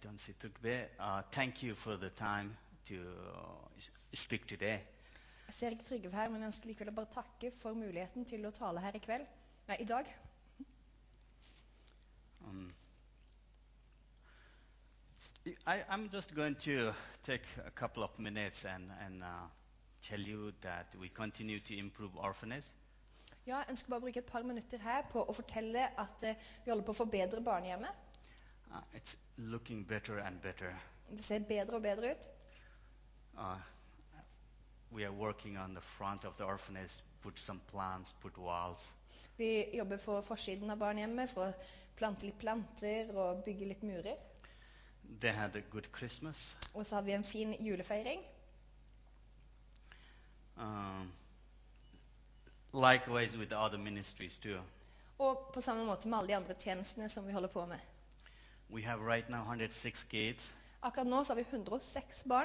John C. Tugbe. Thank you for the time to speak today. Jeg ser ikke Trygve her, men jeg ønsker likevel å bare takke for muligheten til å tale her i dag. I'm just going to take a couple of minutes and tell you that we continue to improve orphanage. Ja, jeg ønsker bare å bruke et par minutter her på å fortelle at vi holder på å forbedre barnehjemmet. It's looking better and better. Det ser bedre og bedre ut. We are working on the front of the orphanage, put some plants, put walls. Vi jobber på forsiden av barnehjemmet for å plante litt planter og bygge litt murer. They had a good Christmas. Og så hadde vi en fin julefeiring. Likewise with the other ministries too. Og på samme måte med alle de andre tjenestene som vi holder på med. We have right now 106 kids. Akkurat nå så har vi 106 barn.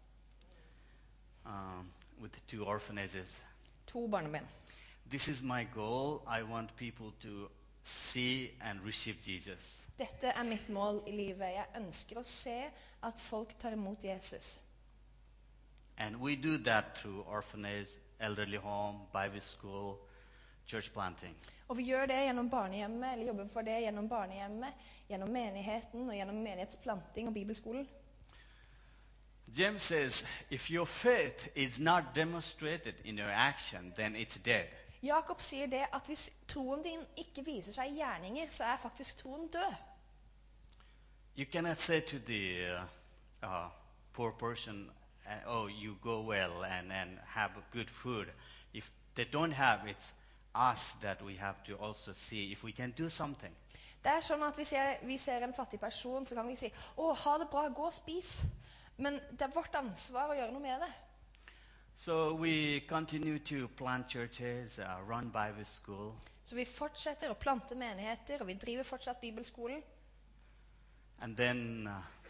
With 2 orphanages. 2 barnehjem. This is my goal. I want people to see and receive Jesus. Dette er mitt mål i livet. Jeg ønsker å se at folk tar imot Jesus. And we do that through orphanage, elderly home, Bible school, church planting. Og vi gjør det gjennom barnehjemmet, eller jobber for det gjennom barnehjemmet, gjennom menigheten og gjennom menighetsplanting og bibelskolen. James says, if your faith is not demonstrated in your action, then it's dead. Jakob sier det at hvis troen din ikke viser seg i gjerninger, så er faktisk troen død. You cannot say to the poor person, oh, you go well and have good food. If they don't have, it's us that we have to also see if we can do something. Det er sånn at hvis vi ser en fattig person, så kan vi si, ha det bra, gå og spis. Men det er vårt ansvar å gjøre noe med det. So we continue to plant churches, run Bible school. Så vi fortsetter å plante menigheter, og vi driver fortsatt bibelskolen. And then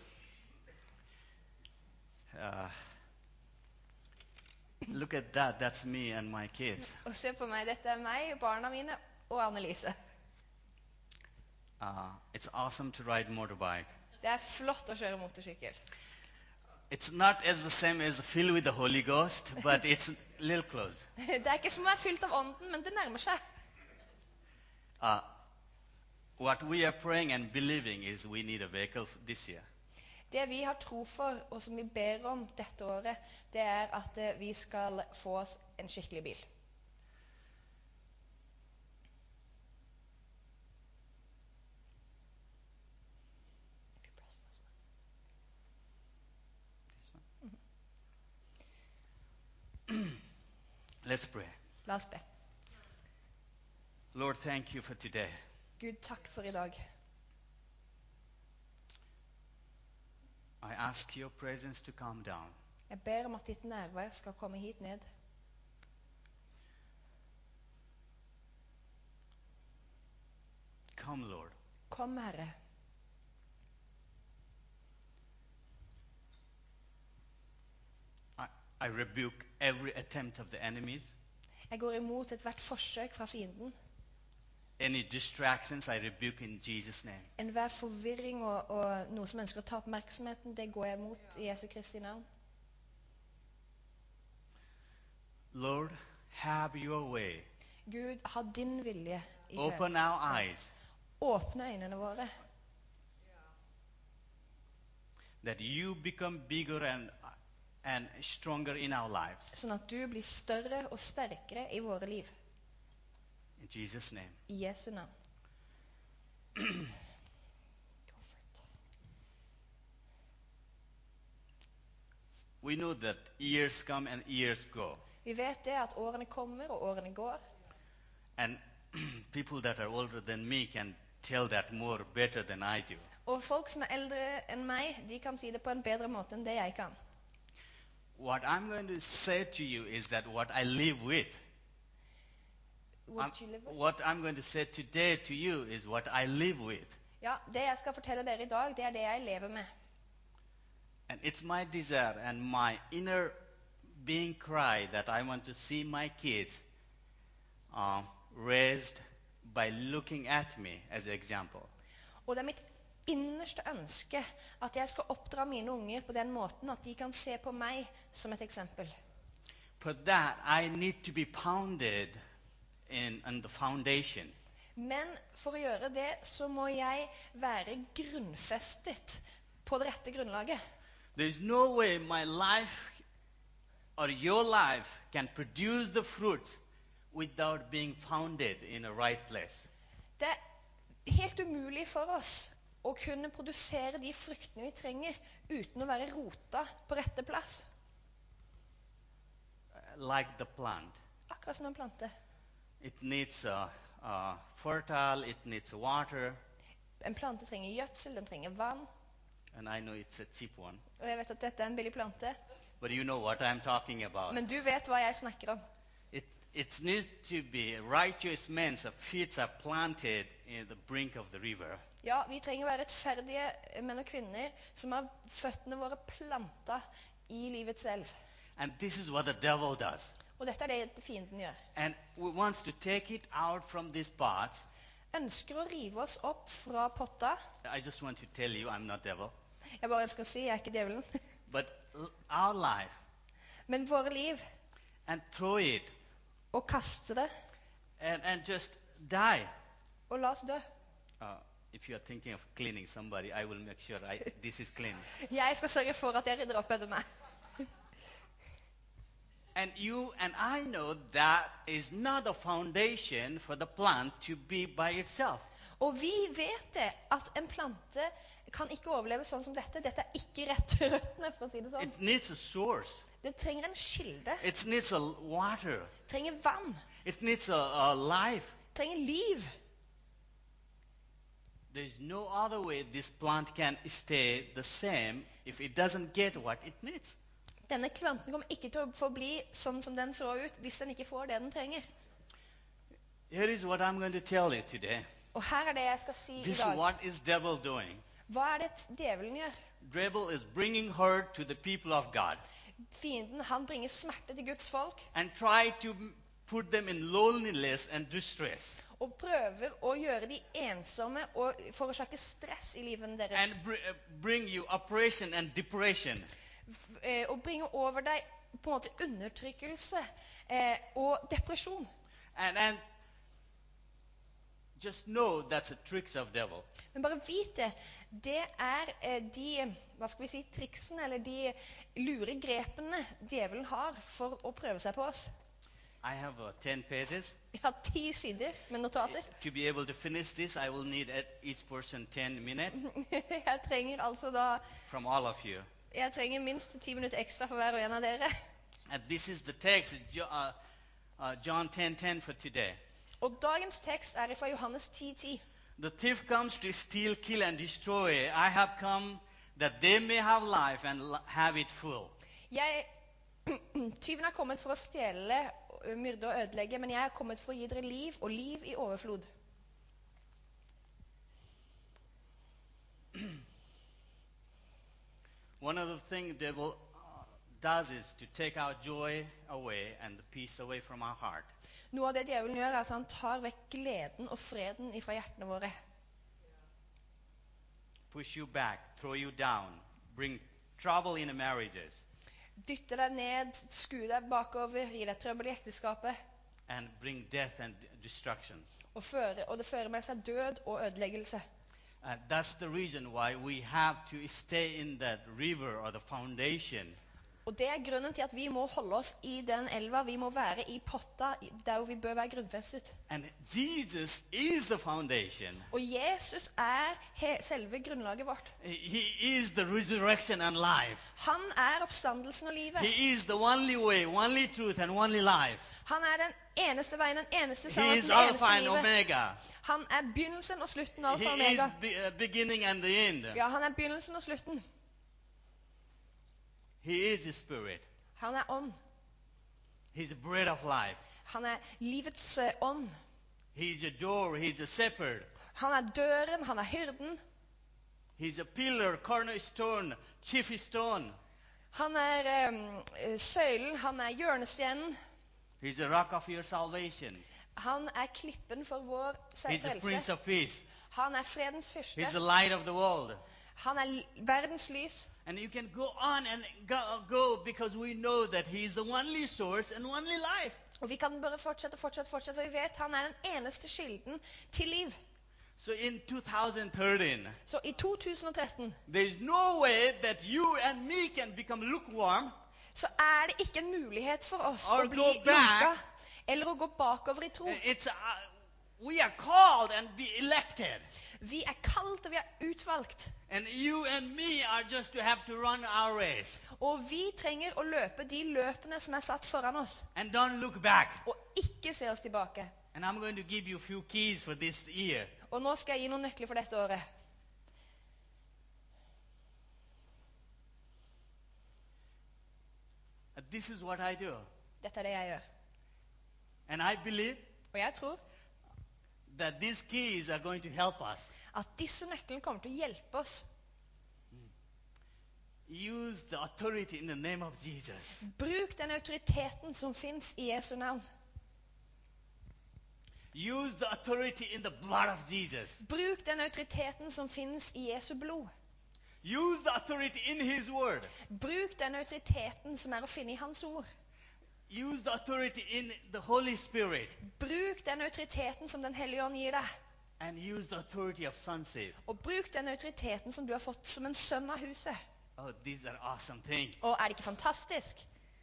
look at that, that's me and my kids. Og se på meg, dette er meg, barna mine og Annelise. It's awesome to ride motorbike. Det er flott å kjøre motorsykkel. It's not as the same as filled with the Holy Ghost, but it's a little close. Det er ikke som å være fylt av ånden, men det nærmer seg. What we are praying and believing is we need a vehicle this year. Det vi har tro for, og som vi ber om dette året, det er at vi skal få oss en skikkelig bil. Let's pray. La oss be. Lord, thank you for today. Gud, takk for i dag. I ask your presence to come down. Jeg ber om at ditt nærvær skal komme hit ned. Come, Lord. Kom, Herre. I rebuke every attempt of the enemies. Jeg går imot et hvert forsøk fra fienden. Any distractions, I rebuke in Jesus' name. Enhver forvirring og noe som ønsker å ta oppmerksomheten, det går jeg imot i Jesu Kristi navn. Lord, have your way. Gud, ha din vilje i kveld. Open our eyes. Åpne øynene våre. That you become bigger and stronger in our lives. Sånn at du blir større og sterkere i våre liv. In Jesus' name. I Jesu navn. We know that years come and years go. Vi vet det at årene kommer og årene går. And people that are older than me can tell that more better than I do. Og folk som er eldre enn meg, de kan si det på en bedre måte enn det jeg kan. What I'm going to say to you is that what I live with. What I'm going to say today to you is what I live with. Ja, det jeg skal fortelle dere i dag, det er det jeg lever med. And it's my desire and my inner being cry that I want to see my kids raised by looking at me as an example. Og det er mitt innerste ønske at jeg skal oppdra mine unger på den måten at de kan se på meg som et eksempel. For that, I need to be pounded on the foundation. Men for å gjøre det, så må jeg være grunnfestet på det rette grunnlaget. There's no way my life or your life can produce the fruits without being founded in a right place. Det er helt umulig for oss å kunne produsere de fruktene vi trenger uten å være rota på rette plass. Like the plant. Akkurat som en plante. It needs fertile, it needs water. En plante trenger gjødsel, den trenger vann. And I know it's a cheap one. Og jeg vet at dette er en billig plante. But you know what I'm talking about. Men du vet hva jeg snakker om. It needs to be righteous men, so feet are planted in the brink of the river. Ja, vi trenger å være rettferdige menn og kvinner som har føttene våre planta i livets elv. And this is what the devil does. Og dette er det fienden gjør. And we wants to take it out from this pot. Ønsker å rive oss opp fra potta. I just want to tell you, I'm not devil. Jeg bare ønsker å si, jeg er ikke djevelen. But our life, Men våre liv, and throw it, og kaste det, and just die. og la oss dø. If you are thinking of cleaning somebody, I will make sure this is clean. Jeg skal sørge for at jeg rydder opp etter meg. And you and I know that is not a foundation for the plant to be by itself. Og vi vet det, at en plante kan ikke overleve sånn som dette. Dette er ikke rette røttene, for å si det sånn. It needs a source. Det trenger en kilde. It needs a water. Det trenger vann. It needs a life. Det trenger liv. There's no other way this plant can stay the same if it doesn't get what it needs. Denne planten kommer ikke til å forbli sånn som den så ut hvis den ikke får det den trenger. Here is what I'm going to tell you today. Og her er det jeg skal si This i is dag. what is devil doing. Hva er det djevelen gjør? Devil is bringing hurt to the people of God Fienden, han bringer smerte til Guds folk and try to put them in loneliness and distress og prøver å gjøre de ensomme og forårsake stress i livet deres. and bring you oppression and depression. Og bringe over deg på en måte undertrykkelse og depresjon. And just know that's a tricks of devil. Men bare vit det. Det er de, hva skal vi si, triksene eller de lure grepene djevelen har for å prøve seg på oss. I have 10 pages. Jeg har 10 sider med notater. To be able to finish this, I will need each person 10 minutes Jeg trenger altså da, from all of you. jeg trenger minst 10 minutter ekstra for hver og en av dere. And this is the text, John 10:10 for today. Og dagens tekst er fra Johannes 10:10. The thief comes to steal, kill, and destroy. I have come that they may have life and have it full. Tyven er kommet for å stjele, myrde og ødelegge, men jeg er kommet for å gi dere liv, og liv i overflod. One of the things devil does is to take our joy away and the peace away from our heart. Noe av det djevelen gjør, er at han tar vekk gleden og freden ifra hjertene våre. Push you back, throw you down, bring trouble in the marriages, Dytte deg ned, skue deg bakover, gi deg trøbbel i ekteskapet, and bring death and destruction. og det fører med seg død og ødeleggelse. That's the reason why we have to stay in that river or the foundation. Og det er grunnen til at vi må holde oss i den elva, vi må være i potta, der hvor vi bør være grunnfestet. And Jesus is the foundation. Og Jesus er selve grunnlaget vårt. He is the resurrection and life. Han er oppstandelsen og livet. He is the only way, only truth, and only life. Han er den eneste veien, den eneste He sannheten, is det Alpha eneste and livet. Omega. Han er begynnelsen og slutten, alfa og He is omega. beginning and the end. Ja, han er begynnelsen og slutten. He is the Spirit. Han er ånd. He's the bread of life. Han er livets ånd. He's the door. He's the shepherd. Han er døren, han er hyrden. He's a pillar, cornerstone, chief stone. Han er søylen, han er hjørnestenen. He's the rock of your salvation. Han er klippen for vår He's the Prince frelse. of Peace. Han er fredens fyrste. He's the light of the world. Han er verdens lys. And you can go on and go because we know that he is the only source and only life. Og vi kan bare fortsette, for vi vet han er den eneste kilden til liv. So in 2013, Så i 2013 there is no way that you and me can become lukewarm så er det ikke en mulighet for oss or å bli go back. lunka eller å gå bakover i tro. We are called and be elected. Vi er kalt og vi er utvalgt. And you and me are just to have to run our race. Og vi trenger å løpe de løpene som er satt foran oss. And don't look back. Og ikke se oss tilbake. And I'm going to give you a few keys for this year. Og nå skal jeg gi noen nøkler for dette året. This is what I do. Dette er det jeg gjør. And I believe Og jeg tror that these keys are going to help us. at disse nøklene kommer til å hjelpe oss. Use the authority in the name of Jesus. Bruk den autoriteten som finnes i Jesu navn. Use the authority in the blood of Jesus. Bruk den autoriteten som finnes i Jesu blod. Use the authority in his word. Bruk den autoriteten som er å finne i hans ord. Use the authority in the Holy Spirit. Bruk den autoriteten som den hellige ånd gir deg. And use the authority of sonship. Og bruk den autoriteten som du har fått som en sønn av huset. Oh, these are awesome things. Og er det ikke fantastisk?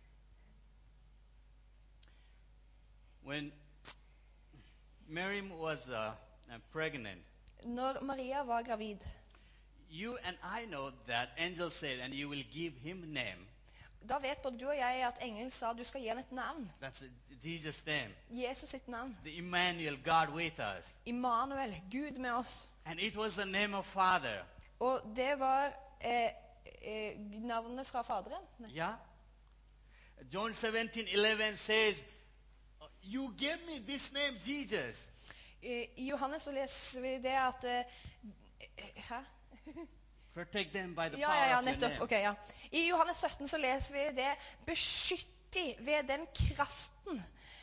When Miriam was pregnant, Når Maria var gravid, you and I know that angel said, and you will give him name. da vet både du og jeg at engelen sa du skal gi ham et navn. That's Jesus' name. Jesus sitt navn. The Emmanuel, God with us. Immanuel, Gud med oss. And it was the name of Father. Og det var navnet fra Faderen. Yeah? John 17:11 says, you give me this name, Jesus. I Johannes så leser vi det at hæ? Protect them by the Ja, power of your nettopp. name. Ok, ja. I Johannes 17 så leser vi det. Beskytt de ved den kraften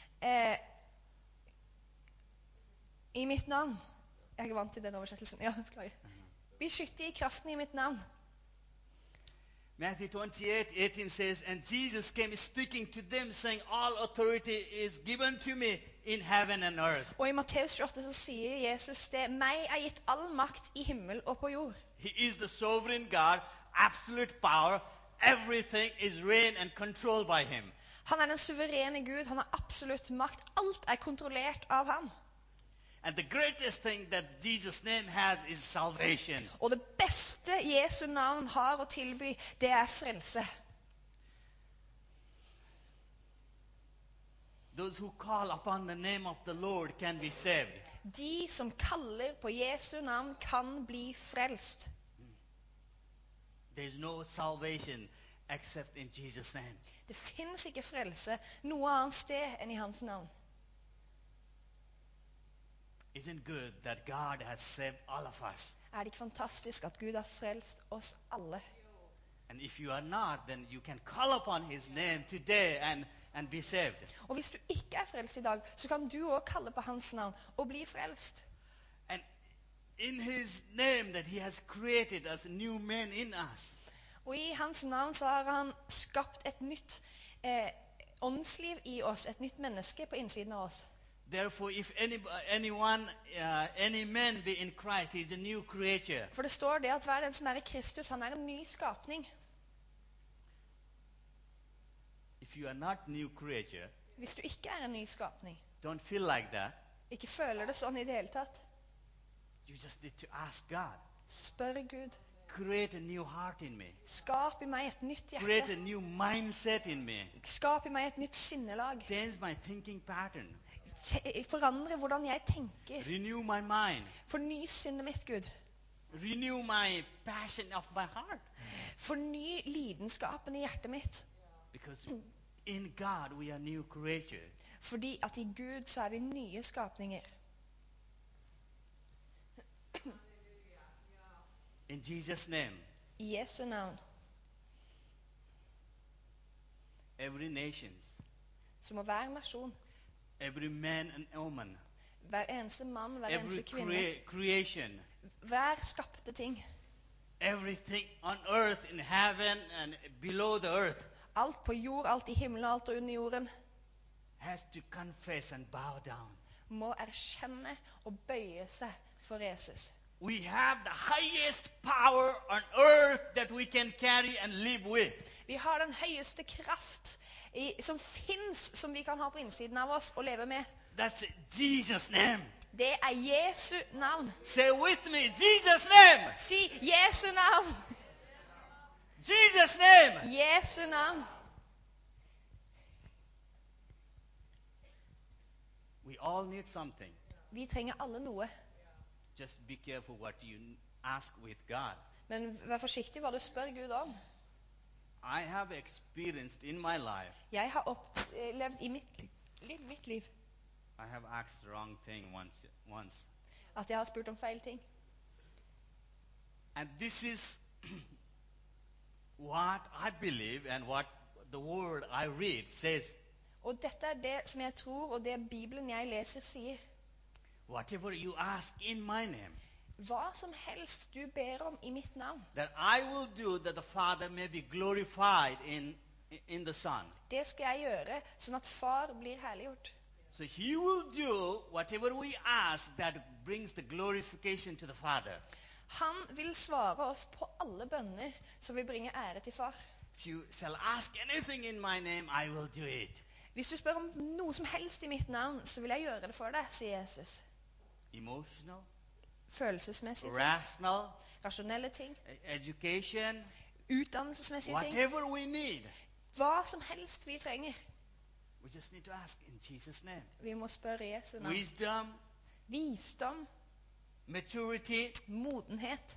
i mitt navn. Jeg er ikke vant til den oversettelsen. Ja, beklager. Beskytt de i kraften i mitt navn. Matthew 28:18 says, and Jesus came speaking to them, saying, all authority is given to me in heaven and earth. Og i Matteus 28 så sier Jesus det. Meg er gitt all makt i himmel og på jord. He is the sovereign God, absolute power. Everything is reigned and controlled by him. Han er den suverene Gud. Han har absolutt makt. Alt er kontrollert av ham. And the greatest thing that Jesus' name has is salvation. Og det beste Jesu navn har å tilby, det er frelse. Those who call upon the name of the Lord can be saved. De som kaller på Jesu navn kan bli frelst. There is no salvation except in Jesus' name. Det finnes ikke frelse noe annet sted enn i hans navn. Isn't good that God has saved all of us? Er det ikke fantastisk at Gud har frelst oss alle? And if you are not, then you can call upon his name today and be saved. Og hvis du ikke er frelst i dag, så kan du også kalle på hans navn og bli frelst. And in his name that he has created us new men in us. Og i hans navn så har han skapt et nytt åndsliv i oss, et nytt menneske på innsiden av oss. Therefore, if any man be in Christ, he is a new creature. For det står det at hver den som er i Kristus, han er en ny skapning. If you are not new creature, Hvis du ikke er en ny skapning, don't feel like that. ikke føler det sånn i det hele tatt, You just need to ask God. spør Gud. Create a new heart in me. Skap i meg et nytt Create a hjerte. new mindset in me. Skap i meg et nytt sinnelag. Change my thinking pattern. Forandre hvordan jeg tenker. Renew my mind. Forny sinnet mitt, Gud. Renew my passion of my heart. Forny lidenskapen i hjertet mitt. Because in God we are new creature. Fordi at i Gud så er vi nye skapninger. In Jesus' name, I Jesu navn every nation, så må hver nasjon, every man and woman, Hver eneste mann, hver every eneste kvinne, creation, hver skapte ting. everything on earth, in heaven, and below the earth Alt på jord, alt i himmelen, alt under jorden, has to confess and bow down. må erkjenne og bøye seg for Jesus. We have the highest power on earth that we can carry and live with. Vi har den høyeste kraft som finnes, som vi kan ha på innsiden av oss og leve med. That's Jesus' name. Det er Jesu navn. Say with me, Jesus' name. Si Jesu navn. Jesus' name. Jesu navn. We all need something. Vi trenger alle noe. Just be careful what you ask with God. Men vær forsiktig hva du spør Gud om. I have experienced in my life, Jeg har opplevd i mitt liv I have asked the wrong thing once. at jeg har spurt om feil ting. And this is what I believe and what the word I read says. Og dette er det som jeg tror, og det Bibelen jeg leser sier. Whatever you ask in my name, Hva som helst du ber om i mitt navn, that I will do, that the Father may be glorified in the Son. det skal jeg gjøre, sånn at far blir herliggjort. So he will do whatever we ask that brings the glorification to the Father. Han vil svare oss på alle bønner som vil bringe ære til far. If you shall ask anything in my name, I will do it. Hvis du spør om noe som helst i mitt navn, så vil jeg gjøre det for deg, sier Jesus. Emotional, Følelsesmessige ting, rational, rasjonelle ting, education, utdannelsesmessige ting. whatever we need. Hva som helst vi trenger. We just need to ask in Jesus' name. Vi må spørre Jesu navn. Wisdom, Visdom, maturity, modenhet,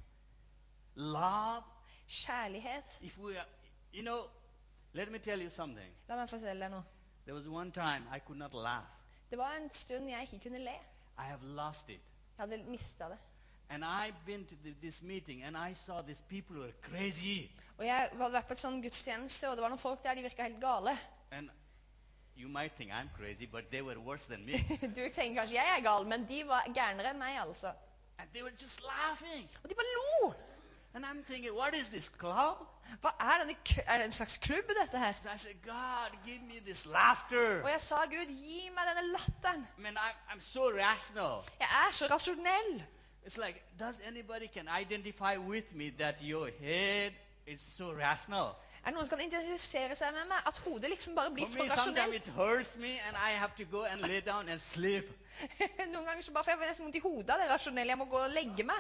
love. kjærlighet. If we are, let me tell you something. La meg fortelle deg noe. There was one time I could not laugh. Det var en stund jeg ikke kunne le. I have lost it. Jeg hadde mistet det. And I've been to this meeting and I saw these people who are crazy. Og jeg hadde vært på et sånn gudstjeneste, og det var noen folk der, de virket helt gale. And you might think I'm crazy, but they were worse than me. Du tenker kanskje jeg er gal, men de var gærnere enn meg, altså. And they were just laughing. Og de bare lo! And I'm thinking, what is this club? Hva er det en slags klubb, dette her? So I said, God, give me this laughter. Og jeg sa, Gud, gi meg denne latteren. I mean, I'm so rational. Jeg er så rasjonell. It's like, does anybody can identify with me that your head is so rational? Er det noen som kan identifisere seg med meg? At hodet liksom bare blir For for me, sometimes rasjonelt. it hurts me and I have to go and lay down and sleep. Noen ganger så bare får jeg nesten vondt i hodet av det rasjonelle. Jeg må gå og legge meg.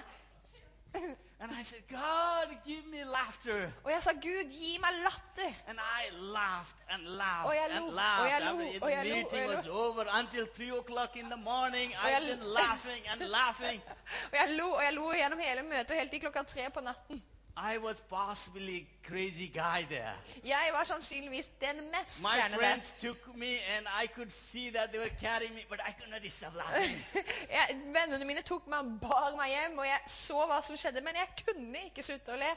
And I said, God, give me laughter. Og jeg sa, Gud, gi meg latter. And I laughed and laughed Og jeg and lo, laughed. og jeg lo, After og the jeg lo, meeting og jeg was lo. over until 3 o'clock in the morning, Og jeg I've been lo. laughing and laughing. Og jeg lo gjennom hele møtet, helt til 3 på natten. I was possibly crazy guy there. Jeg var sannsynligvis den mest My gærne der. friends took me and I could see that they were carrying me, but I could not stop laughing. Vennene mine tok meg og bar meg hjem, og jeg så hva som skjedde, men jeg kunne ikke slutte å le.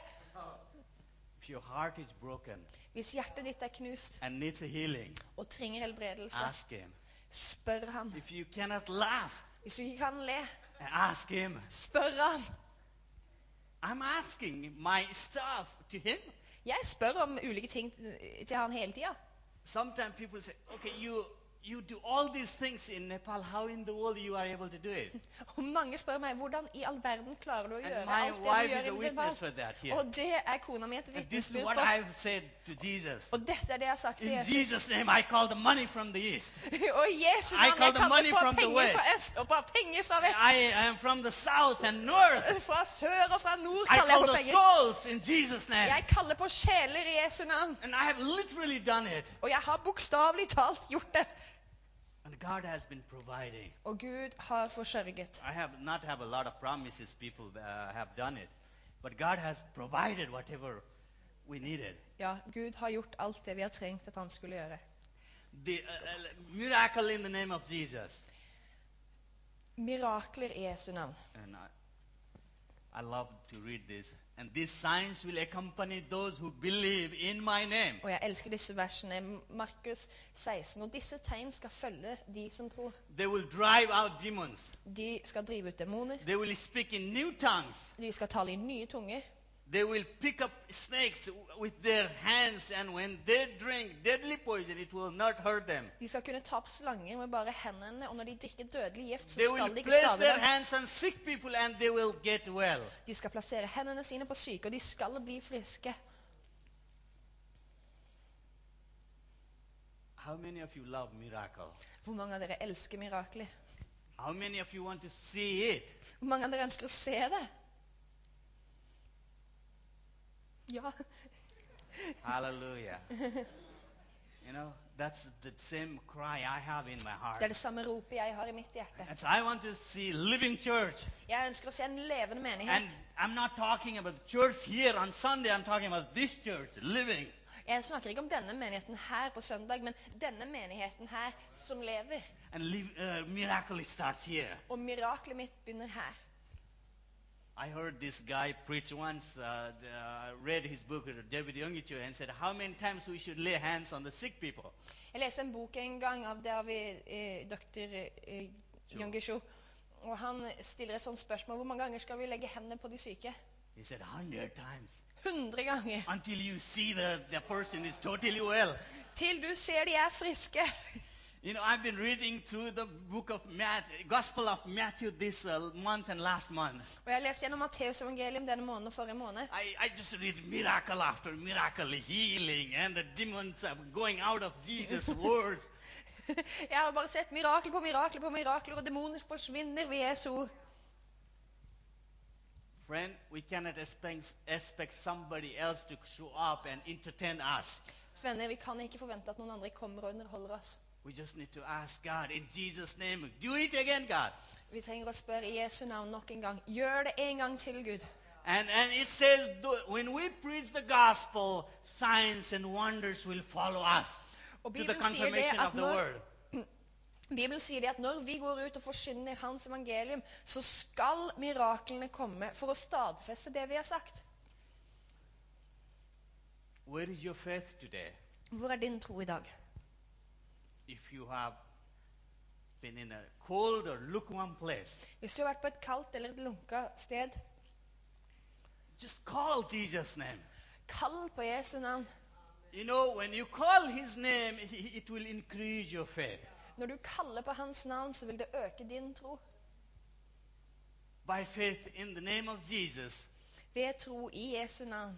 If your heart is broken Hvis hjertet ditt er knust and needs a healing, og trenger helbredelse, ask him. spør han. If you cannot laugh, Hvis du ikke kan le, ask him. spør han. I'm asking my stuff to him. Jeg spør om ulike ting til han hele tiden. Sometimes people say, okay, you do all these things in Nepal. How in the world you are able to do it? Og mange spør meg, hvordan i all verden klarer du å And gjøre my alt det wife du is a gjør i witness for Nepal? that here. Og det er kona mi et And this is vitnesbyrd what på. I've said to Jesus. Og dette er det jeg har sagt til In Jesus. Jesus' name, I call the money from the east. Og i Jesu I navn, call jeg the money kaller på from the penger west. fra øst og på penger fra vest. I am from the south and north. Fra sør og fra nord I kaller jeg call på the penger. souls in Jesus' name. Jeg kaller på sjeler i Jesu navn. And I have literally done it. Og jeg har bokstavelig talt gjort det. And God has been providing. Og Gud har forsørget. I have not have a lot of promises people have done it. But God has provided whatever we needed. Ja, Gud har gjort alt det vi har trengt at han skulle gjøre. The miracle in the name of Jesus. Mirakler i Jesu navn. And I love to read this. And these signs will accompany those who believe in my name. Og jeg elsker disse versene. Markus 16. Og disse tegn skal følge de som tror. They will drive out demons. De skal drive ut demoner. They will speak in new tongues. De skal tale i nye tunger. They will pick up snakes with their hands, and when they drink deadly poison, it will not hurt them. De skal kunne ta opp slanger med bare hendene, og når de drikker dødelig gift, så They skal will de ikke place skade their dem. hands on sick people, and they will get well. De skal plassere hendene sine på syke, og de skal bli friske. How many of you love miracle? Hvor mange av dere elsker mirakler? How many of you want to see it? Hvor mange av dere ønsker å se det? Ja. Hallelujah. You know, that's the same cry I have in my heart. Det er det samme ropet jeg har i mitt hjerte. And so I want to see living church. Jeg ønsker å se en levende And menighet. I'm not talking about the church here on Sunday. I'm talking about this church, living. Jeg snakker ikke om denne menigheten her på søndag, men denne menigheten her som lever. And miracle starts here. Og miraklet mitt begynner her. I heard this guy preach once, read his book, David Yongichu, and said how many times we should lay hands on the sick people. Jeg leste en bok en gang av dr. Yongishu, og han stiller et sånt spørsmål: hvor mange ganger skal vi legge hendene på de syke? He said 100 times. 100 ganger. Until you see the person is totally well. Til du ser de er friske. You know, I've been reading through the book of Gospel of Matthew this month and last month. Og jeg har lest gjennom Matteus evangelium denne måneden og forrige måned. I just read miracle after miracle, healing, and the demons are going out of Jesus' words. Jeg har bare sett mirakel på mirakel på mirakler, og demoner forsvinner ved Jesu ord. Friend, we cannot expect somebody else to show up and entertain us. Venner, vi kan ikke forvente at noen andre kommer og underholder oss. We just need to ask God in Jesus' name, do it again, God. Vi trenger å spørre i Jesu navn nok en gang. Gjør det en gang til, Gud. And it says, when we preach the gospel, signs and wonders will follow us Og to the confirmation of the word. Bibelen sier det at når vi går ut og forkynner hans evangelium, så skal miraklene komme for å stadfeste det vi har sagt. Where is your faith today? Hvor er din tro i dag? If you have been in a cold or lukewarm place, Hvis du har vært på et kaldt eller et lunket sted, just call Jesus' name. kall på Jesu navn. You know, when you call his name, it will increase your faith. Når du kaller på hans navn, så vil det øke din tro. By faith in the name of Jesus, Ved tro i Jesu navn.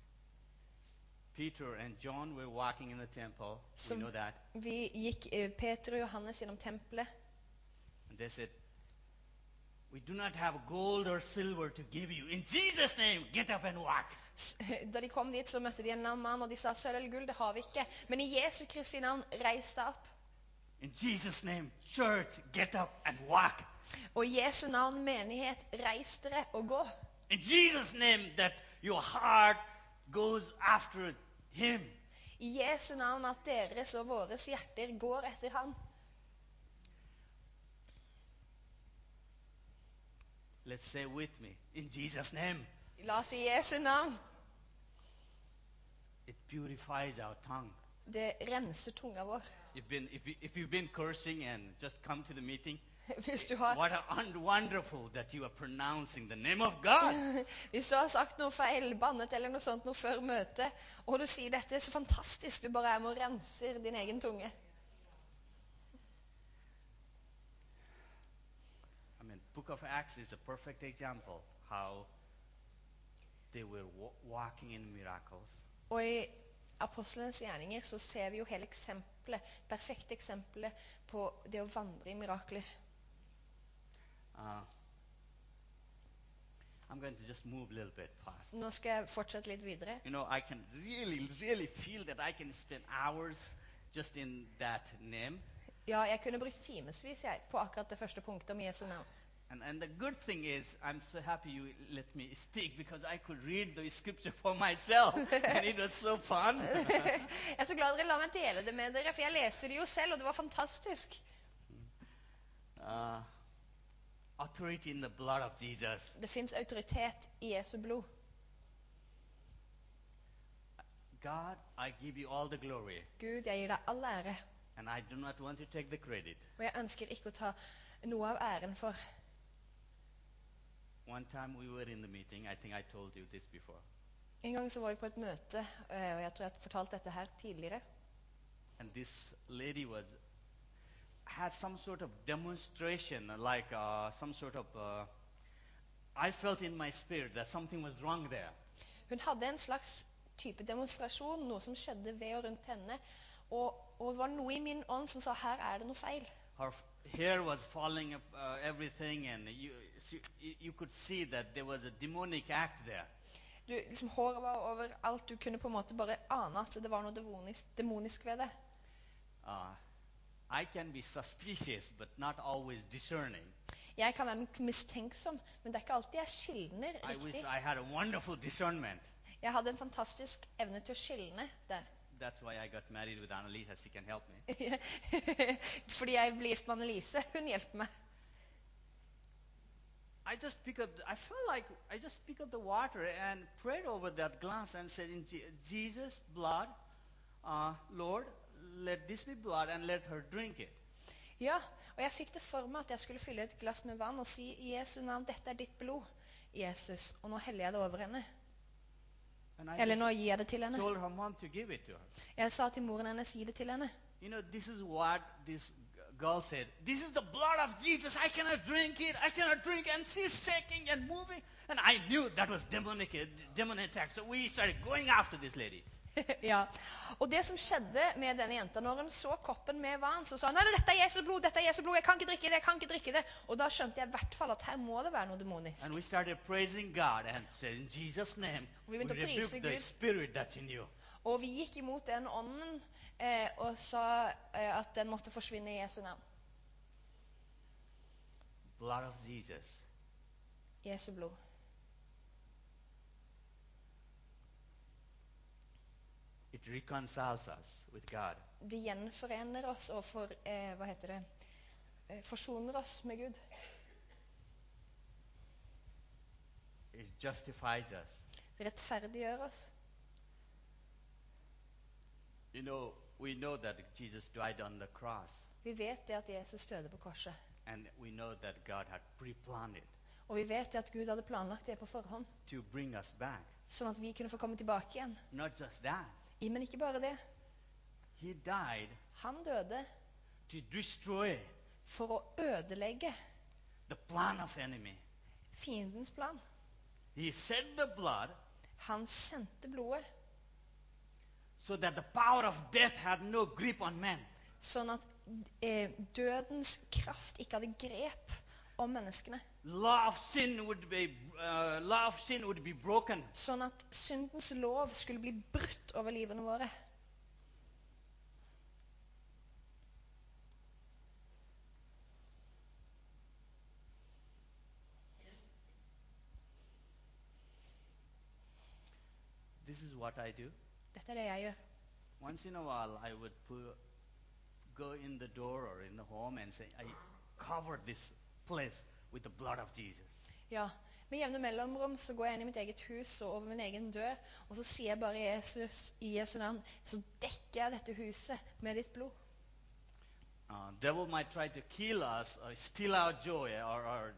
Peter and John were walking in the temple. So- We know that. Vi gikk Peter og Johannes gjennom tempelet, And they said, we do not have gold or silver to give you. In Jesus' name, get up and walk. Da de kom dit, så møtte de en mann, og de sa, sølv eller gull, det har vi ikke. Men i Jesu Kristi navn, reis deg opp. In Jesus' name, church, get up and walk. Og i Jesu navn, menighet, reis dere og gå. In Jesus' name, that your heart goes after him. I Jesu navn, at deres og våres hjerter går etter ham. Let's say with me, in Jesus' name. La oss i Jesu navn. It purifies our tongue. Det renser tunga vår. If you've been cursing and just come to the meeting, Hvis du har, what wonderful that you are pronouncing the name of God. hvis du har sagt noe feil, bannet eller noe sånt noe før møtet, og du sier dette er så fantastisk, du bare er med og renser din egen tunge. I mean, Book of Acts is a perfect example how they were walking in miracles. Og i Apostlenes gjerninger så ser vi jo hele eksempelet, perfekte eksempelet på det å vandre i mirakler. I'm going to just move a little bit fast. Nå skal jeg fortsette litt videre. You know, I can really feel that I can spend hours just in that name. Ja, jeg kunne brukt timesvis på akkurat det første punktet om Jesu navn. And the good thing is, I'm so happy you let me speak because I could read the scripture for myself and it was so fun. Jeg er så glad dere la meg dele det med dere, for jeg leste det jo selv, og det var fantastisk. authority in the blood of Jesus. Det fins autoritet i Jesu blod. God, I give you all the glory, Gud, jeg gir deg all ære, and I do not want to take the credit. og jeg ønsker ikke å ta noe av æren for. One time we were in the meeting, I think I told you this before, En gang så var vi på et møte, og jeg tror jeg fortalte dette her tidligere. and this lady had some sort of demonstration, like some sort of. I felt in my spirit that something was wrong there. Hun hadde en slags type demonstrasjon, noe som skjedde ved og rundt henne, og det var noe i min ånd som sa, her er det noe feil. Her hair was falling up, everything, and you could see that there was a demonic act there. Liksom, håret var over alt, du kunne på en måte bare ane at det var noe demonisk ved det. I can be suspicious, but not always discerning. Jeg kan være mistenksom, men det er ikke alltid jeg skilner I wish riktig. I had a wonderful discernment. Jeg hadde en fantastisk evne til å skilne der. That's why I got married with Annalisa. She can help me. Fordi jeg ble gift med Annelise. Hun hjelper meg. I felt like I just picked up the water and prayed over that glass and said, in Jesus' blood, Lord, let this be blood and let her drink it. Ja, og jeg fikk det for meg at jeg skulle fylle et glass med vann og si, i Jesu navn, dette er ditt blod, Jesus, og nå heller jeg det over henne. Eller nå gir jeg det til henne. Told her mom to give it to her. Jeg sa til moren hennes, gi det til henne. You know, this is what this girl said. This is the blood of Jesus. I cannot drink it. I cannot drink. And she's shaking and moving. And I knew that was demonic attack. So we started going after this lady. Ja, og det som skjedde med denne jenta, når hun så koppen med vann, så sa hun, nei, dette er Jesu blod, jeg kan ikke drikke det, jeg kan ikke drikke det. Og da skjønte jeg i hvert fall at her må det være noe demonisk. And we started praising God and said, in Jesus' name, we rebuke the spirit that's in you. Og vi gikk imot den ånden og sa at den måtte forsvinne i Jesu navn. Blood of Jesus. Jesu blod. It reconciles us with God. Det gjenforener oss og forsoner oss med Gud. It justifies us. Det rettferdiggjør oss. You know, we know that Jesus died on the cross. Vi vet det at Jesus døde på korset. And we know that God had pre-planned it. Og vi vet det at Gud hadde planlagt det på forhånd. To bring us back. Sånn at vi kunne få komme tilbake igjen. Not just that. Men ikke bare det. He died. Han døde. To destroy. For å ødelegge. The plan of enemy. Fiendens plan. He shed the blood. Han sendte blodet. So that the power of death had no grip on men. Sånn at dødens kraft ikke hadde grep om menneskene. Law of sin would be broken. Sånn at syndens lov skulle bli brutt over livene våre. This is what I do. Dette er det jeg gjør. Once in a while I would go in the door or in the home and say, I covered this place with the blood of Jesus. Ja, med jevne mellomrom så går jeg inn i mitt eget hus og over min egen dør, og så sier jeg bare i Jesu navn, så dekker jeg dette huset med ditt blod. Devil might try to kill us or steal our joy or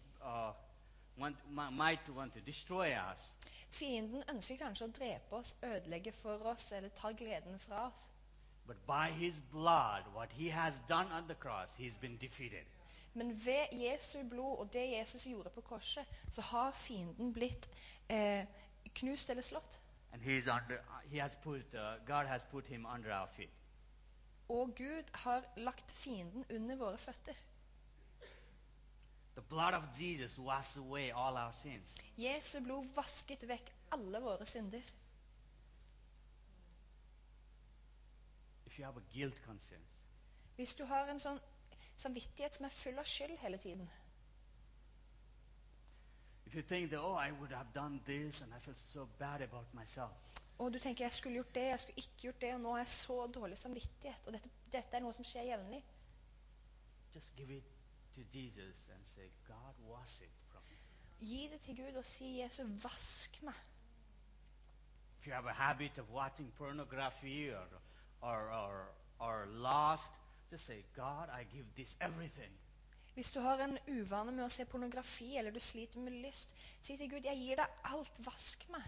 might want to destroy us. Fienden ønsker kanskje å drepe oss, ødelegge for oss eller ta gleden fra oss. But by his blood, what he has done on the cross, he's been defeated. Men ved Jesu blod og det Jesus gjorde på korset, så har fienden blitt knust eller slått. And God has put him under our feet. Og Gud har lagt fienden under våre føtter. The blood of Jesus washed away all our sins. Jesu blod vasket vekk alle våre synder. If you have a guilt conscience, hvis du har en sånn samvittighet som er full av skyld hele tiden, if you think that, oh, I would have done this and I felt so bad about myself, og du tenker jeg skulle gjort det, jeg skulle ikke gjort det, og nå har jeg så dårlig samvittighet, og dette er noe som skjer jevnlig, just give it to Jesus and say, God, wash it from me. Gi det til Gud og si, Jesus, vask meg. If you have a habit of watching pornography or lust, just say, God, I give this everything. Hvis du har en uvane med å se pornografi, eller du sliter med lyst, si til Gud, jeg gir deg alt, vask meg.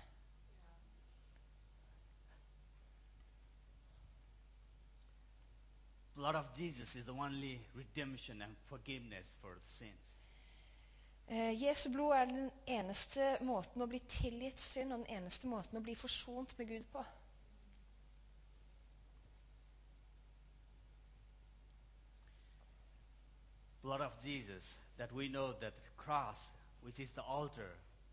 Blood of Jesus is the only redemption and forgiveness for sins. Jesu blod er den eneste måten å bli tilgitt synd, og den eneste måten å bli forsont med Gud på. Blood of Jesus, that we know that the cross, which is the altar,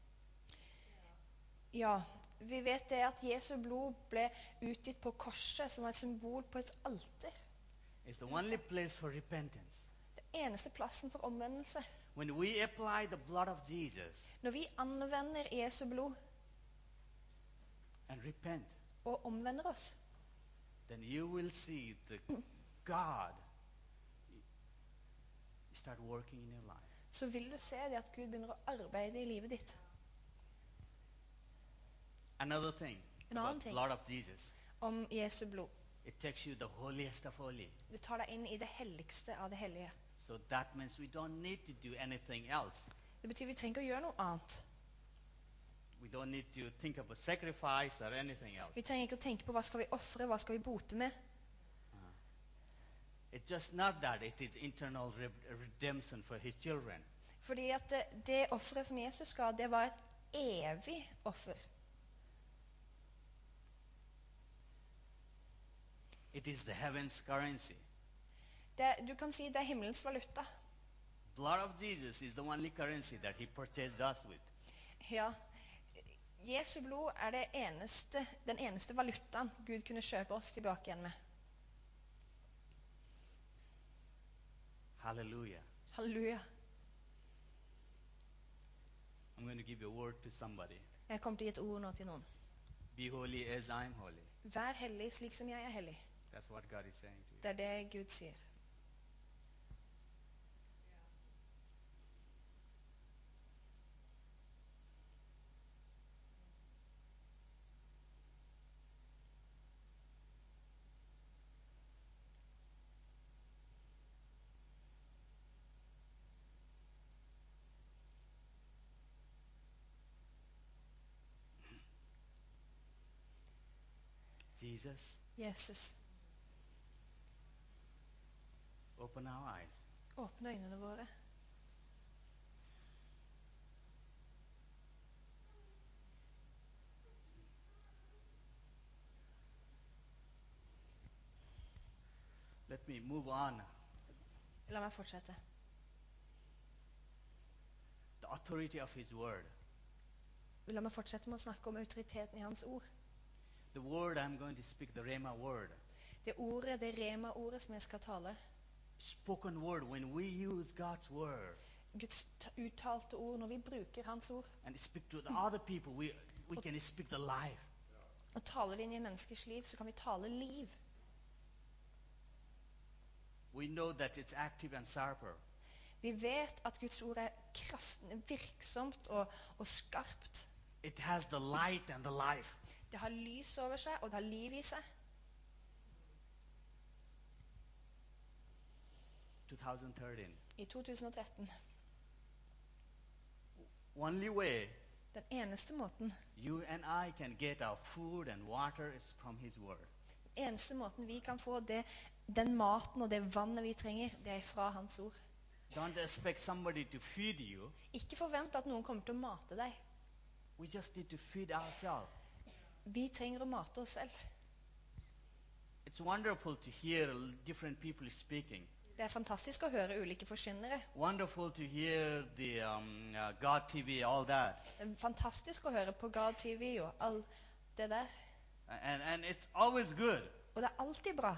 Ja, vi vet det at Jesu blod ble utgitt på korset, som er et symbol på et alter. is the only place for repentance. Det eneste plassen for omvendelse. When we apply the blood of Jesus Når vi anvender Jesu blod and repent, og omvender oss, then you will see the God start working in your life. så vil du se det at Gud begynner å arbeide i livet ditt. Another thing En annen about ting. blood of Jesus, Om Jesu blod. it takes you the holiest of holy. Det tar deg inn i det helligste av det hellige. So that means we don't need to do anything else. Det betyr vi trenger ikke å gjøre noe annet. We don't need to think of a sacrifice or anything else. Vi trenger ikke å tenke på hva skal vi ofre, hva skal vi bote med. It's just not that. It is internal redemption for his children. Fordi at det offeret som Jesus ga, det var et evig offer. It is the heaven's currency. Du kan si det er himmelens valuta. Blood of Jesus is the only currency that he purchased us with. Ja, Jesu blod er den eneste valutaen Gud kunne kjøpe oss tilbake igjen med. Hallelujah. Halleluja. I'm going to give a word to somebody. Jeg kommer til å gi et ord nå til noen. Be holy as I am holy. Vær hellig slik som jeg er hellig. That's what God is saying to you. Det er det Gud sier. Jesus, Jesus, open our eyes. åpne øynene våre. Let me move on. La meg fortsette. The authority of his word. La meg fortsette med å snakke om autoriteten i hans ord. The word I'm going to speak, the Rhema word. Det ordet, det rema-ordet som jeg skal tale. Spoken word, when we use God's word Guds uttalte ord, når vi bruker hans ord, and speak to the other people, we can speak the life. og taler det inn i menneskers liv, så kan vi tale liv. We know that it's active and sharper. Vi vet at Guds ord er virksomt og skarpt. It has the light and the life. Det har lys over seg, og det har liv i seg. 2013. I 2013. Only way Den eneste måten, you and I can get our food and water is from his word. den eneste måten vi kan få den maten og det vannet vi trenger, det er fra hans ord. Don't expect somebody to feed you. Ikke forvent at noen kommer til å mate deg. We just need to feed ourselves. Vi trenger å mate oss selv. It's wonderful to hear different people speaking. Det er fantastisk å høre ulike forkynnere. Wonderful to hear the God TV, all that. Det er fantastisk å høre på God TV og alt det der. And it's always good. Og det er alltid bra.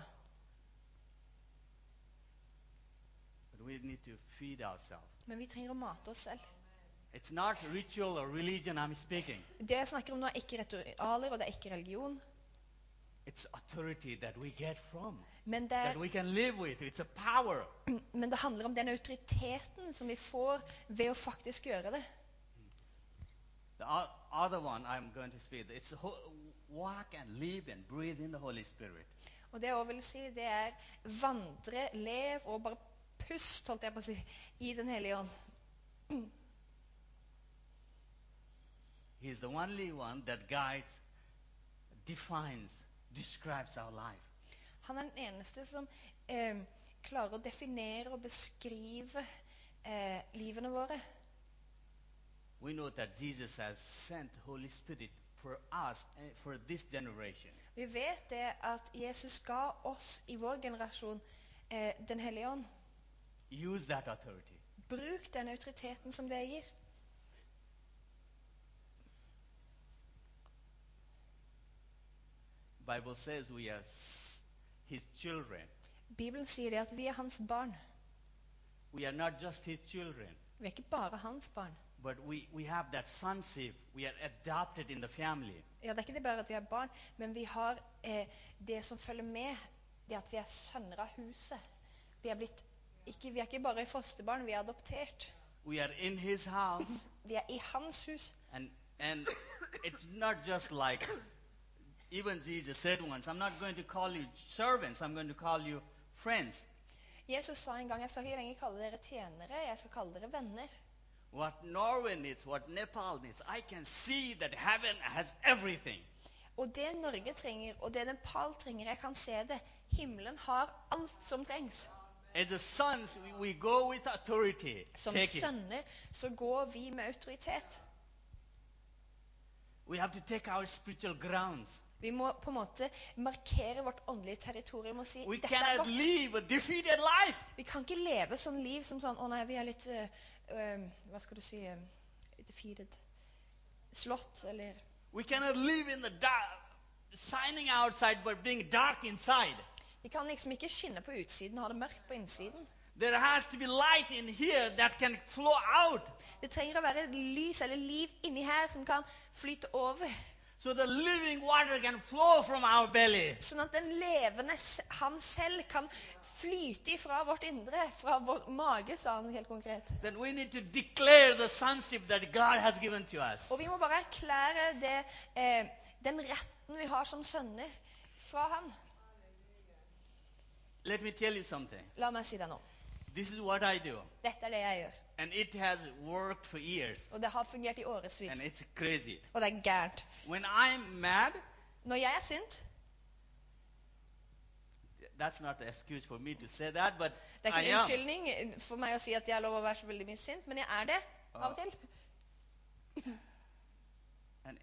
But we need to feed ourselves. Men vi trenger å mate oss selv. It's not ritual or religion I'm speaking. Det jeg snakker om nå er ikke ritualer, og det er ikke religion. It's authority that we get from, Men that we can live with. It's a power. men det handler om den autoriteten som vi får ved å faktisk gjøre det. The other one I'm going to speak, it's walk and live and breathe in the Holy Spirit. Og det jeg vil si, det er vandre, lev og bare pust, holdt jeg på å si, i Den hellige ånd. He's the only one that guides, defines, describes our life. Han er den eneste som klarer å definere og beskrive livene våre. We know that Jesus has sent Holy Spirit for us, for this generation. Vi vet det at Jesus ga oss i vår generasjon Den hellige ånd. Use that authority. Bruk den autoriteten som det gir. Bible says we are his children. Bibelen sier det at vi er hans barn. We are not just his children, Vi er ikke bare hans barn. but we have that sonship. We are adopted in the family. Ja, det er ikke det bare at vi er barn, men vi har det som følger med, det at vi er sønner av huset. Vi er ikke bare fosterbarn, vi er adoptert. We are in his house, Vi er i hans hus. and it's not just like, even Jesus said once, I'm not going to call you servants, I'm going to call you friends. Jesus sa en gang, jeg skal ikke lenger kalle dere tjenere, jeg skal kalle dere venner. What Norway needs, what Nepal needs, I can see that heaven has everything. Og det Norge trenger, og det Nepal trenger, jeg kan se det. Himmelen har alt som trengs. As a sons, we go with authority. Som Take it. sønner så går vi med autoritet. We have to take our spiritual grounds. Vi må på en måte markere vårt åndelige territorium og si We dette er cannot vårt. live a defeated life. Vi kan ikke leve sånn liv som sånn, å nei, vi er litt, hva skal du si, defeated, slått, eller... We cannot live in the dark, shining outside but being dark inside. Vi kan liksom ikke skinne på utsiden og ha det mørkt på innsiden. There has to be light in here that can flow out. Det trenger å være lys eller liv inni her som kan flyte over. So the living water can flow from our belly. Sånn at den levende, han selv, kan flyte ifra vårt indre, fra vår mage, sa han helt konkret. Then we need to declare the sonship that God has given to us. Og vi må bare erklære det, den retten vi har som sønner fra han. Let me tell you something. La meg si det nå. This is what I do. Dette er det jeg gjør. And it has worked for years. Og det har fungert i årevis. And it's crazy. Og det er gærent. When I'm mad, Når jeg er sint, that's not an excuse for me to say that, but det er I ikke en am. unnskyldning for meg å si at jeg har lov å være så veldig mye sint, men jeg er det av og til. And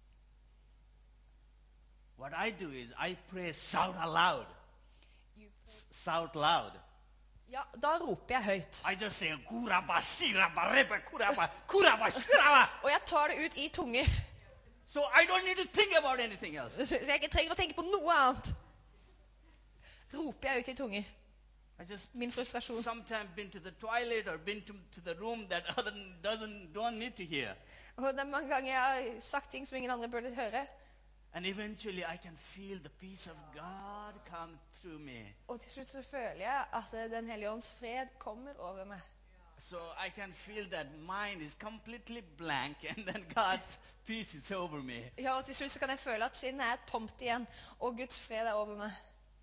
what I do is I pray, shout aloud. Shout loud. Ja, da roper jeg høyt. I just say, "Kuraba, siraba, reba, kuraba, kuraba, shiraba." Og jeg tar det ut i tunger. So I don't need to think about anything else. Så jeg ikke trenger å tenke på noe annet. Roper jeg ut i tunger. I just Min frustrasjon. sometimes been to the toilet or been to the room that other don't need to hear. Og det er mange ganger jeg har sagt ting som ingen andre burde høre. And eventually I can feel the peace of God come through me. Og til slutt så føler jeg at Den hellige ånds fred kommer over meg. So I can feel that mind is completely blank and then God's peace is over me. Ja, og til slutt så kan jeg føle at sinnet er tomt igjen, og Guds fred er over meg.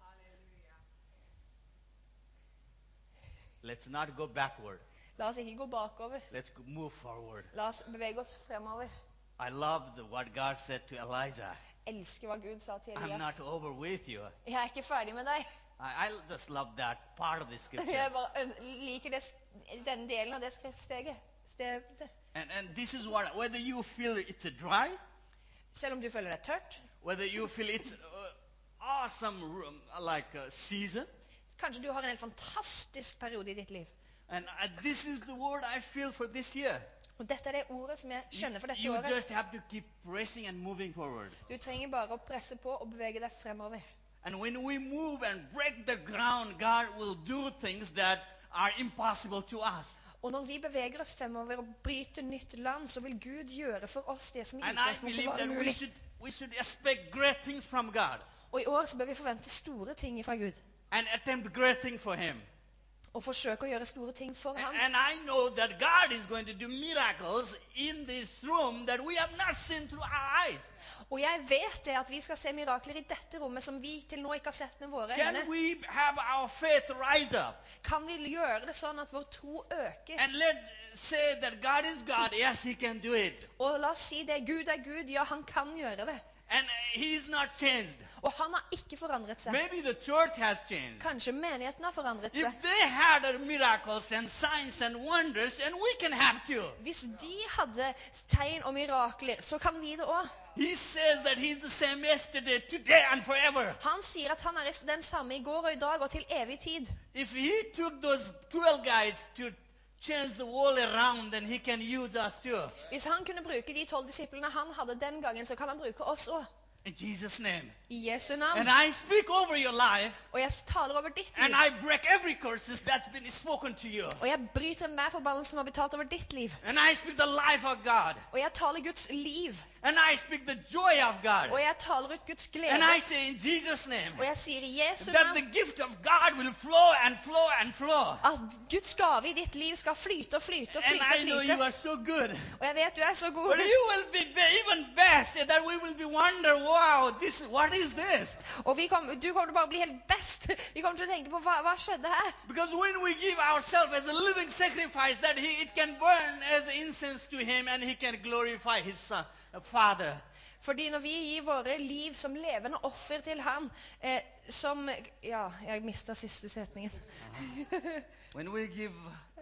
Let's not go backward. La oss ikke gå bakover. Let's move forward. La oss bevege oss fremover. I love what God said to Elijah. Elsker hva Gud sa til I'm Elias. not over with you. Jeg er ikke ferdig med deg. I just love that part of the scripture. Jeg bare liker den delen av det skriftsteget. And this is what, whether you feel it's a dry, Selv om du føler deg tørt, whether you feel it's awesome like a season, kanskje du har en helt fantastisk periode i ditt liv. and this is the word I feel for this year. Og dette er det ordet som jeg skjønner for dette You året. just have to keep pressing and moving forward. Du trenger bare å presse på og bevege deg fremover. And when we move and break the ground, God will do things that are impossible to us. Og når vi beveger oss fremover og bryter nytt land, så vil Gud gjøre for oss det som i And I utgangspunktet believe var that umulig. we should expect great things from God Og i år så bør vi forvente store ting fra Gud. and attempt great things for Him. Og forsøke å gjøre store ting for ham. And I know that God is going to do miracles in this room that we have not seen through our eyes. Og jeg vet det at vi skal se mirakler i dette rommet som vi til nå ikke har sett med våre øyne. Can we have our faith rise up? Kan vi gjøre det sånn at vår tro øker? And let's say that God is God. Yes, He can do it. Og la oss si det. Gud er Gud. Ja, han kan gjøre det. And He is not changed. Og han har ikke forandret seg. Maybe the church has changed. Kanskje menigheten har forandret If seg. they had miracles and signs and wonders, and we can have too. Hvis de hadde tegn og mirakler, så kan vi det også. He says that He's the same yesterday, today, and forever. Han sier at han er den samme i går og i dag og til evig tid. If He took those 12 guys to change the world around, then He can use us too. Hvis han kunne bruke de 12 disiplene han hadde den gangen, så kan han bruke oss også. In Jesus' name. I Jesu navn. And I speak over your life, Og jeg taler over ditt and liv. I break every curses that's been spoken to you. Og jeg bryter enhver forbannelse som har blitt talt over ditt liv. And I speak the life of God. Og jeg taler Guds liv. And I speak the joy of God. Og jeg taler ut Guds glede. And I say in Jesus' name Og jeg sier i Jesu that navn the gift of God will flow and flow and flow. at Guds gave i ditt liv skal flyte og flyte og And flyte og I know you flyte. are so good. Og jeg vet du er så god. But you will be even best, that we will be wonder, wow, what is this? Og du kommer til å bare bli helt best. Vi kommer til å tenke på hva skjedde her? Because when we give ourselves as a living sacrifice, that it can burn as incense to Him, and He can glorify His Son, Father. Fordi når vi gir våre liv som levende offer til ham, Ja, jeg mistet siste setningen. When we give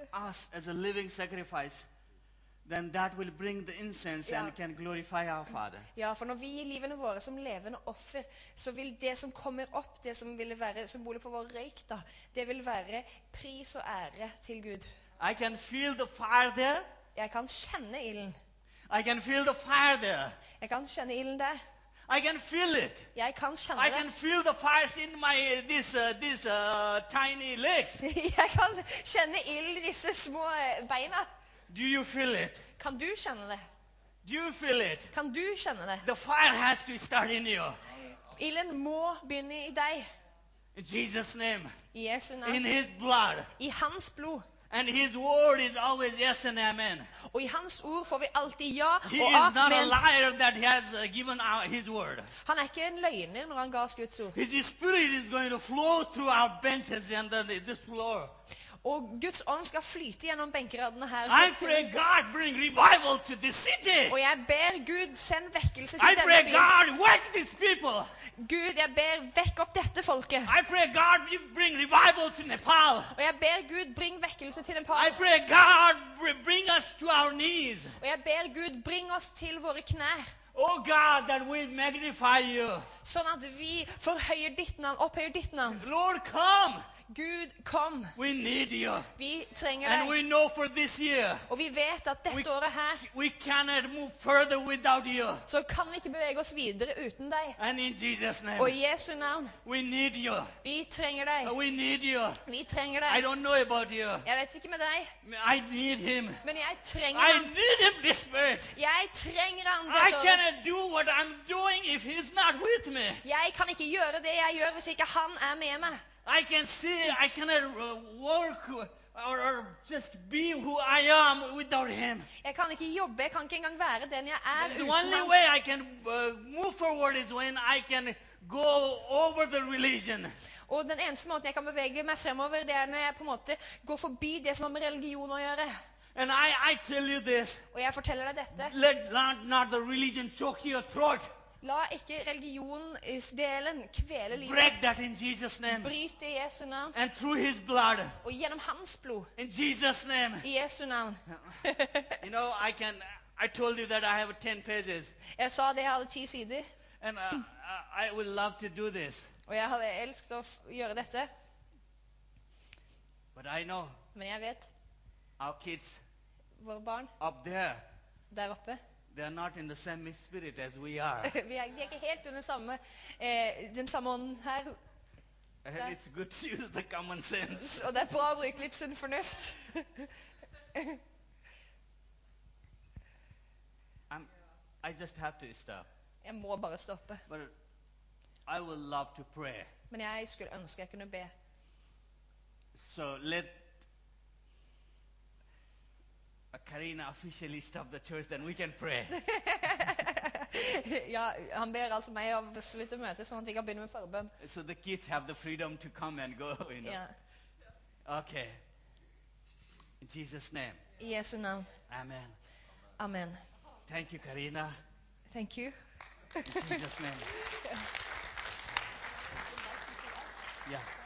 us as a living sacrifice, then that will bring the incense and can glorify our Father. Ja, for når vi gir livene våre som levende offer, så vil det som kommer opp, det som vil være symbolet på vår røyk, da, det vil være pris og ære til Gud. I can feel the fire there. Jeg kan kjenne ilden. I can feel the fire there. Jeg kan kjenne ilden der. I can feel it. Jeg kan kjenne I det. can feel the fires in my these tiny legs. Jeg kan kjenne ild i disse små beina. Do you feel it? Kan du kjenne det? Do you feel it? Kan du kjenne det? The fire has to start in you. Ilden må begynne i deg. In Jesus' name. I Jesu In navn. His blood. I hans blod. And His word is always yes and amen. Og i hans ord får vi alltid ja He og is not a amen. liar that He has given out His word. Han er ikke en løgner når han ga oss Guds ord. His Spirit is going to flow through our benches and this floor. Og Guds ånd skal flyte gjennom benkeradene her. I pray God bring revival to this city. Og jeg ber Gud, send vekkelse I til pray denne byen. God wake these people. Gud, jeg ber vekk opp dette folket. I pray God you bring revival to Nepal. Og jeg ber Gud, bring vekkelse til I Nepal. pray God bring us to our knees. Og jeg ber Gud, bring oss til våre knær. Oh God, that we magnify you. Sånn at vi forhøyer ditt navn, opphøyer ditt navn. Lord, come. Gud, kom. We need you. Vi trenger And deg. we know for this year, Og vi vet at dette året her, we cannot move further without you. så kan vi ikke bevege oss videre uten deg. And in Jesus' name, Og i Jesu navn, we need you. vi trenger deg. We need you. Vi trenger I deg. don't know about you. Jeg vet ikke med deg, I need Him. men jeg trenger I ham. need Him desperate. Jeg trenger ham I dette året. cannot do what I'm doing if He's not with me. Jeg kan ikke gjøre det jeg gjør hvis ikke han er med meg. I cannot work or just be who I am without Him. Jeg kan ikke jobbe, jeg kan ikke engang være den jeg er The uten only ham. way I can move forward is when I can go over the religion. Og den eneste måten jeg kan bevege meg fremover, det er når jeg på en måte går forbi det som har med religion å gjøre. And I tell you this, Og jeg forteller deg dette. let not the religion choke your throat. La ikke religionsdelen kvele livet. Break that in Jesus' name. Bryt det i Jesu navn. And through His blood, Og gjennom hans blod. in Jesus' name. I Jesu navn. You know, I told you that I have 10 pages. Jeg sa det, jeg hadde 10 sider. And I would love to do this. Og jeg hadde elsket å gjøre dette. But I know Men jeg vet, our kids våre barn up there, der oppe, they're not in the same spirit as we are. de er ikke helt under den samme ånden her. And it's good to use the common sense. Og det er bra å bruke litt sunn fornuft. I just have to stop. Jeg må bare stoppe. But I would love to pray. Men jeg skulle ønske jeg kunne be. So let Karina officially stop the church, then we can pray. Ja, han ber altså meg å slutte møtet, sånn at vi kan begynne med forbønn. So the kids have the freedom to come and go, you know. Ja. Okay. In Jesus' name. I Jesu navn. Amen. Amen. Thank you, Karina. Thank you. In Jesus' name. Yeah.